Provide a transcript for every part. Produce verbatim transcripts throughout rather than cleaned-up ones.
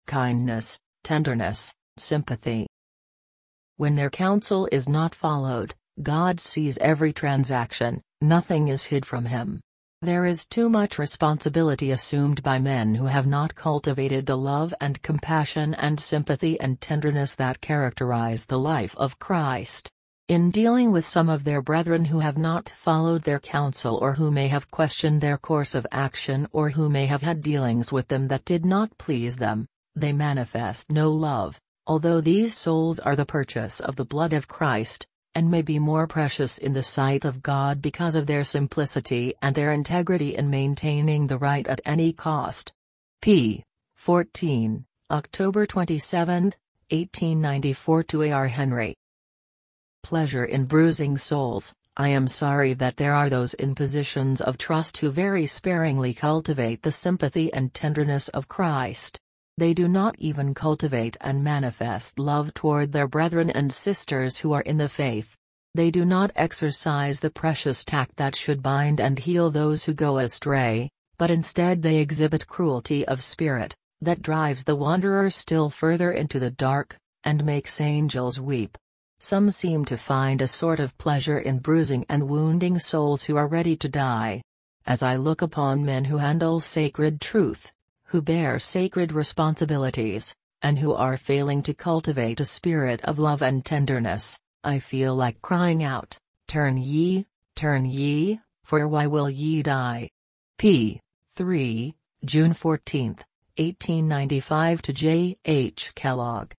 kindness, tenderness, sympathy. When their counsel is not followed, God sees every transaction, nothing is hid from him. There is too much responsibility assumed by men who have not cultivated the love and compassion and sympathy and tenderness that characterize the life of Christ. In dealing with some of their brethren who have not followed their counsel or who may have questioned their course of action or who may have had dealings with them that did not please them, they manifest no love, although these souls are the purchase of the blood of Christ, and may be more precious in the sight of God because of their simplicity and their integrity in maintaining the right at any cost. P. fourteen, October twenty-seventh, eighteen ninety-four to A R Henry. Pleasure in bruising souls. I am sorry that there are those in positions of trust who very sparingly cultivate the sympathy and tenderness of Christ. They do not even cultivate and manifest love toward their brethren and sisters who are in the faith. They do not exercise the precious tact that should bind and heal those who go astray, but instead they exhibit cruelty of spirit, that drives the wanderer still further into the dark, and makes angels weep. Some seem to find a sort of pleasure in bruising and wounding souls who are ready to die. As I look upon men who handle sacred truth, who bear sacred responsibilities, and who are failing to cultivate a spirit of love and tenderness, I feel like crying out, "Turn ye, turn ye, for why will ye die?" P. three, June fourteenth, eighteen ninety-five to J H Kellogg.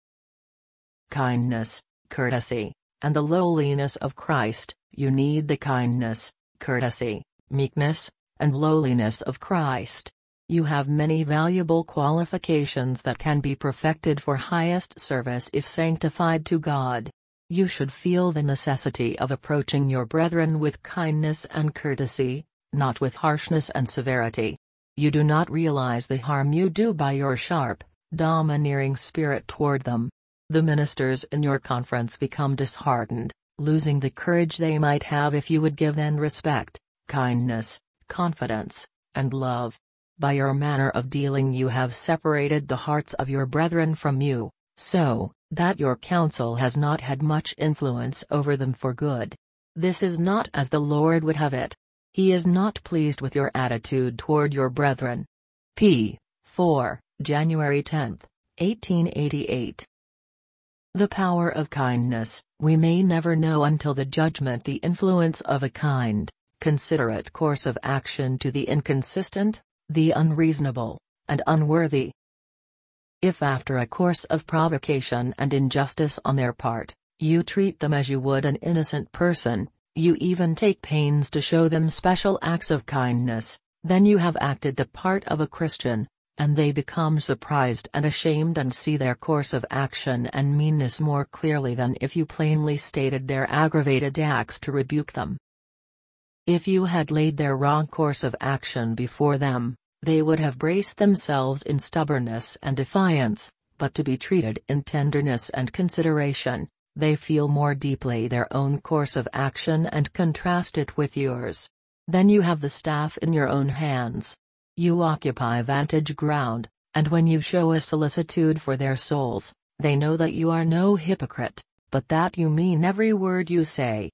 Kindness, courtesy, and the lowliness of Christ. You need the kindness, courtesy, meekness, and lowliness of Christ. You have many valuable qualifications that can be perfected for highest service if sanctified to God. You should feel the necessity of approaching your brethren with kindness and courtesy, not with harshness and severity. You do not realize the harm you do by your sharp, domineering spirit toward them. The ministers in your conference become disheartened, losing the courage they might have if you would give them respect, kindness, confidence, and love. By your manner of dealing you have separated the hearts of your brethren from you, so that your counsel has not had much influence over them for good. This is not as the Lord would have it. He is not pleased with your attitude toward your brethren. P. four, January tenth, eighteen eighty-eight. The power of kindness. We may never know until the judgment the influence of a kind, considerate course of action to the inconsistent, the unreasonable, and unworthy. If after a course of provocation and injustice on their part, you treat them as you would an innocent person, you even take pains to show them special acts of kindness, then you have acted the part of a Christian, and they become surprised and ashamed and see their course of action and meanness more clearly than if you plainly stated their aggravated acts to rebuke them. If you had laid their wrong course of action before them, they would have braced themselves in stubbornness and defiance, but to be treated in tenderness and consideration, they feel more deeply their own course of action and contrast it with yours. Then you have the staff in your own hands. You occupy vantage ground, and when you show a solicitude for their souls, they know that you are no hypocrite, but that you mean every word you say.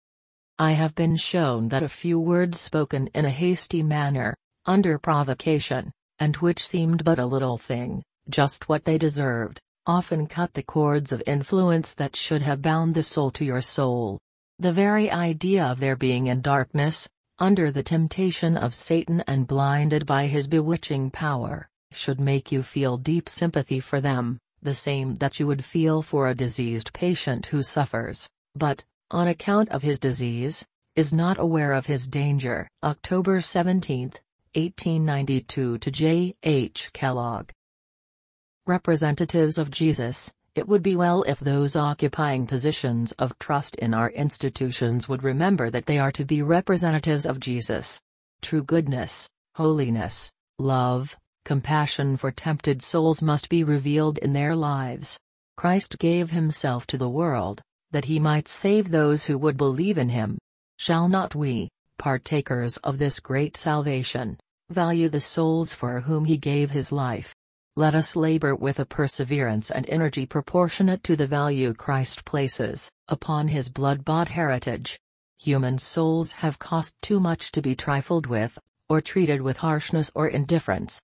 I have been shown that a few words spoken in a hasty manner, under provocation, and which seemed but a little thing, just what they deserved, often cut the cords of influence that should have bound the soul to your soul. The very idea of their being in darkness, under the temptation of Satan and blinded by his bewitching power, should make you feel deep sympathy for them, the same that you would feel for a diseased patient who suffers, but, on account of his disease, is not aware of his danger. October seventeenth, eighteen ninety-two to J H Kellogg. Representatives of Jesus. It would be well if those occupying positions of trust in our institutions would remember that they are to be representatives of Jesus. True goodness, holiness, love, compassion for tempted souls must be revealed in their lives. Christ gave himself to the world, that he might save those who would believe in him. Shall not we, partakers of this great salvation, value the souls for whom he gave his life? Let us labor with a perseverance and energy proportionate to the value Christ places upon his blood-bought heritage. Human souls have cost too much to be trifled with, or treated with harshness or indifference.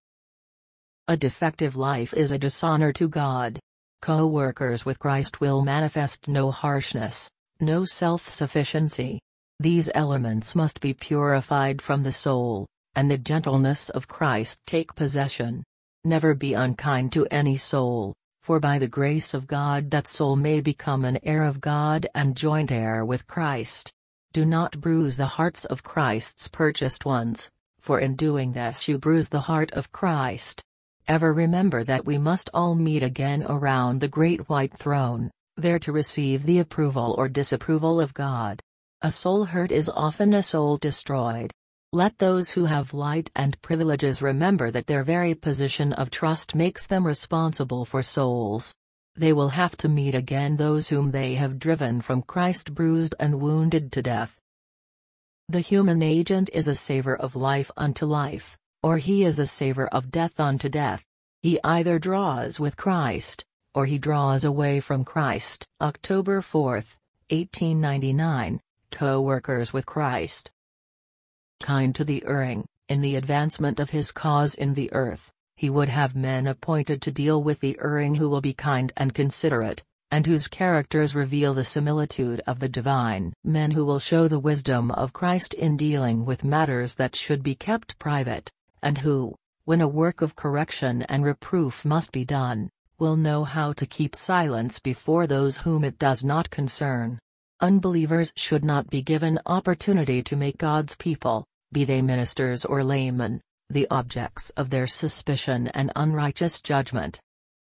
A defective life is a dishonor to God. Co-workers with Christ will manifest no harshness, no self-sufficiency. These elements must be purified from the soul, and the gentleness of Christ take possession. Never be unkind to any soul, for by the grace of God that soul may become an heir of God and joint heir with Christ. Do not bruise the hearts of Christ's purchased ones, for in doing this you bruise the heart of Christ. Ever remember that we must all meet again around the great white throne, there to receive the approval or disapproval of God. A soul hurt is often a soul destroyed. Let those who have light and privileges remember that their very position of trust makes them responsible for souls. They will have to meet again those whom they have driven from Christ bruised and wounded to death. The human agent is a savor of life unto life, or he is a savor of death unto death. He either draws with Christ, or he draws away from Christ. October fourth, eighteen ninety-nine, Co-workers with Christ. Kind to the erring, in the advancement of his cause in the earth, he would have men appointed to deal with the erring who will be kind and considerate, and whose characters reveal the similitude of the divine. Men who will show the wisdom of Christ in dealing with matters that should be kept private, and who, when a work of correction and reproof must be done, will know how to keep silence before those whom it does not concern. Unbelievers should not be given opportunity to make God's people, be they ministers or laymen, the objects of their suspicion and unrighteous judgment.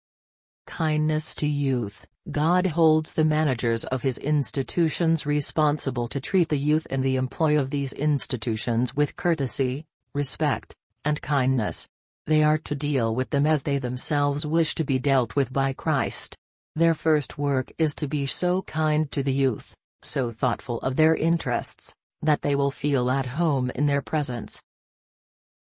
Kindness to youth. God holds the managers of his institutions responsible to treat the youth in the employ of these institutions with courtesy, respect, and kindness. They are to deal with them as they themselves wish to be dealt with by Christ. Their first work is to be so kind to the youth, so thoughtful of their interests, that they will feel at home in their presence.